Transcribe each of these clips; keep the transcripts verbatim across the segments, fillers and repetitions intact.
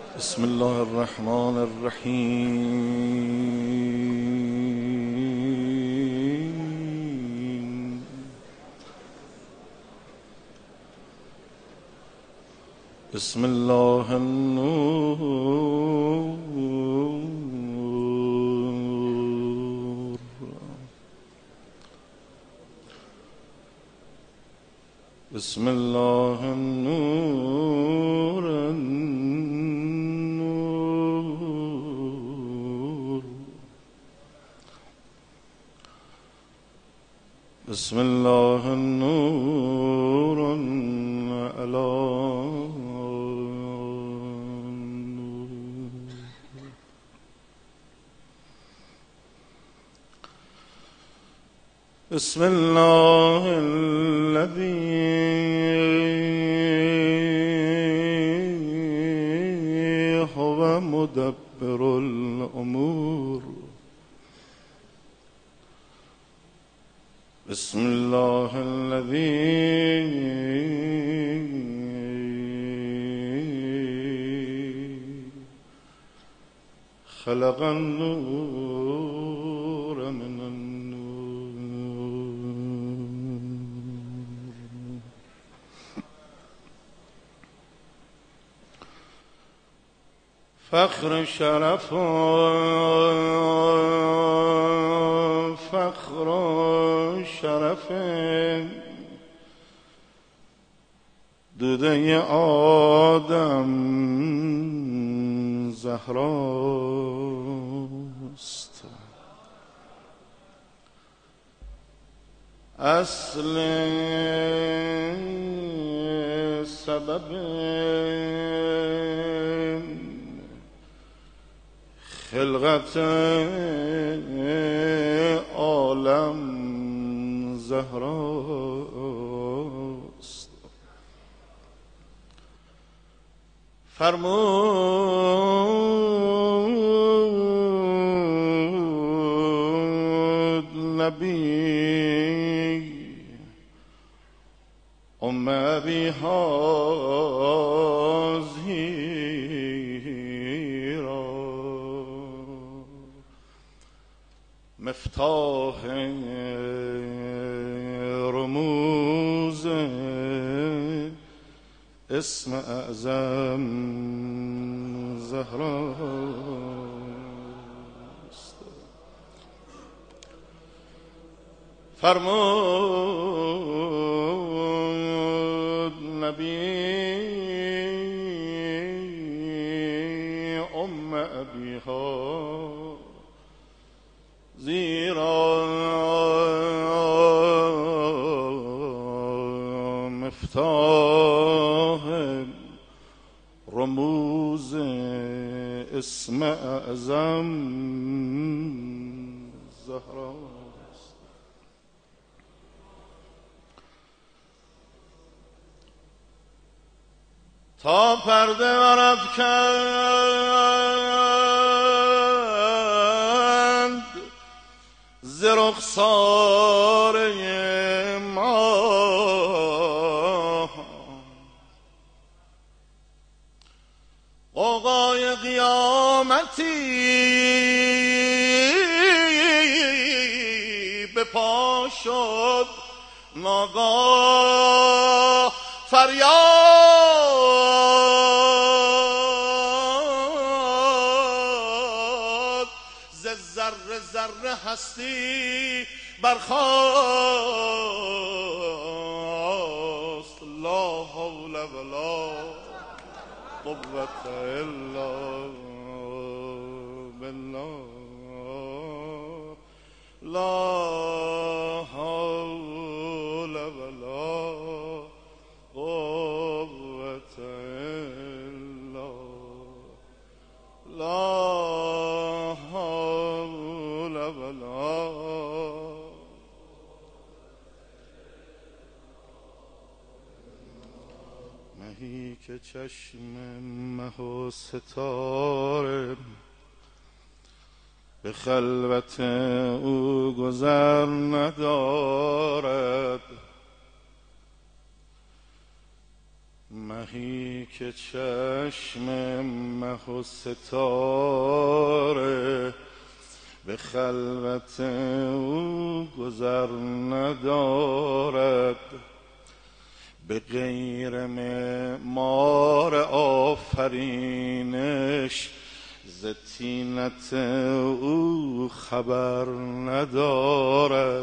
بسم الله الرحمن الرحيم. بسم الله النور. بسم الله النور النور. بسم الله النور على بسم الله الذي هو مدبر الأمور. بسم الله الذي خلق النور من فخر شرف فخر شرف دوده آدم زهراست. اصل سبب خلقت عالم زهراست. فرمود نبی ام ابی هازیرا مفتاح رموز اسم اعظم زهراست. فرمود نبی ام ابیها زیرا مفتاح رموز اسم اعظم زهراست. تا پرده برافکند ز رخسار ما غوغای قیامتی به پا شد. ناگاه فریاد ز ذره ذره هستی برخاست. لا حول ولا قوة الا بالله. لا حول ولا قوة الا لا حول ولا. مهی که چشم مه و ستاره به خلوت او گذر ندارد. مهی که چشم مه و ستاره به خلوت او گذر ندارد، به غیر معمار آفرینش ز طینت او خبر ندارد.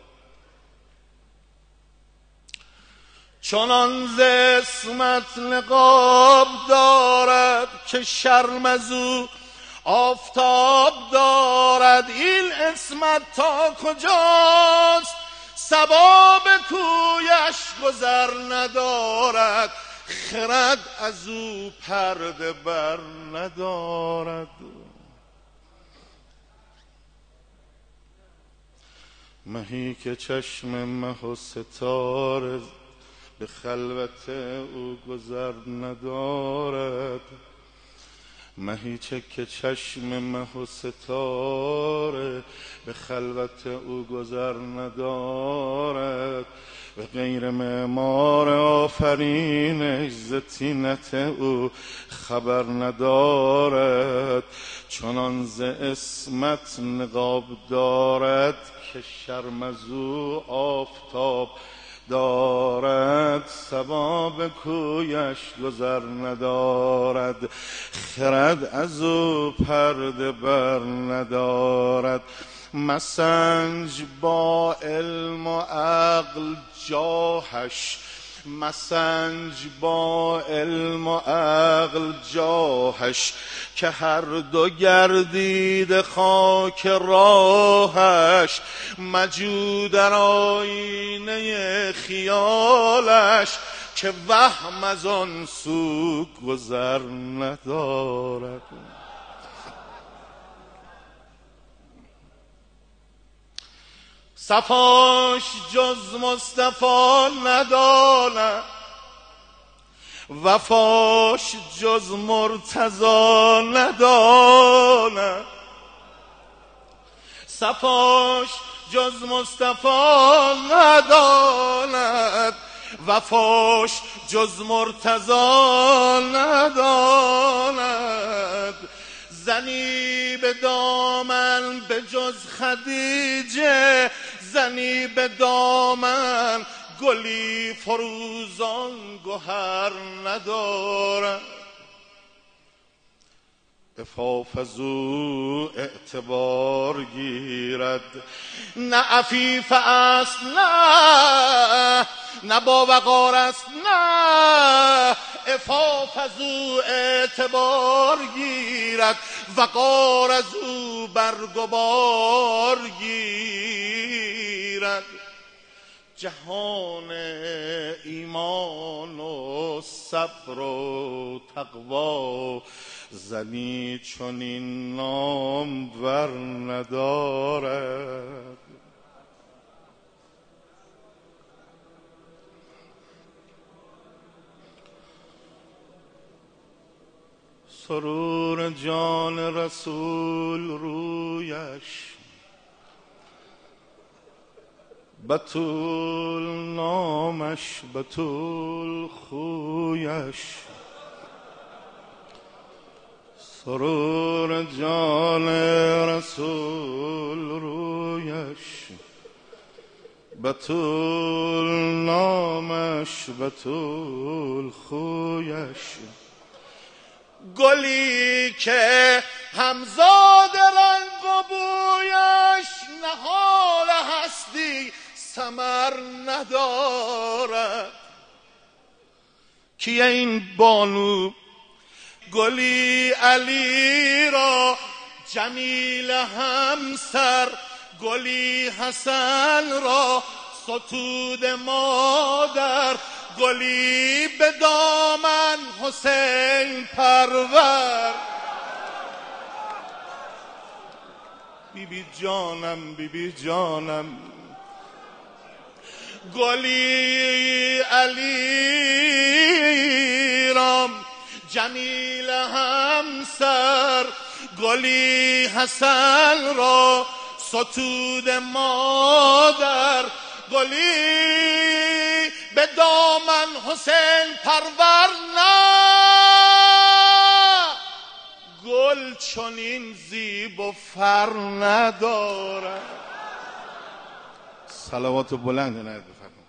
چنان ز عصمت نقاب دارد که شرم از او آفتاب دارد. این عصمت تا کجاست سباب کویش گذر ندارد، خرد از او پرده بر ندارد. مهی که چشم مه و ستاره به خلوت او گذر ندارد، مهی چه که چشم مه و ستاره به خلوت او گذر ندارد، به غیر معمار آفرینش ز طینت او خبر ندارد. چنان ز عصمت نقاب دارد که شرم از او آفتاب دارد، سباب کویش گذر ندارد، خرد از او پرده بر ندارد. مسنج با علم و عقل جاهش، مسنج با علم و عقل جاهش، که هر دو گردید خاک راهش. مجو در آینه خیالش، که وهم از آن سو گذر ندارد. صفاش جز مصطفی نداند، وفاش جز مرتضی نداند. صفاش جز مصطفی نداند، وفاش جز مرتضی نداند. زنی به دامن به جز خدیجه، زنی به دامن گلی فروزان گوهر ندارد. عفاف از او اعتبار گیرد، نه عفیف است نه نه با وقار است نه. عفاف از او اعتبار گیرد، وقار از او برگ و بار گیرد. جهان ایمان و صبر و تقوا، زنی چنین نام ور ندارد. سرور جان رسول رویش، بتول نامش بتول خویش. سرور جان رسول رویش، بتول نامش بتول خویش. گلی که همزاد رنگ و بویش، نهال هستی ثمر ندارد. کیه این بانو گلی علی را، جمیل همسر گلی حسن را. ستود مادر گلی به دامن حسین پرور. بی بی جانم بی بی جانم، گلی علی رام جمیل همسر، گلی حسن را ستود مادر. گلی به دامن حسین پرور نه چنین زیب و فر ندارد. صلوات بلند عنایت بفرمایید.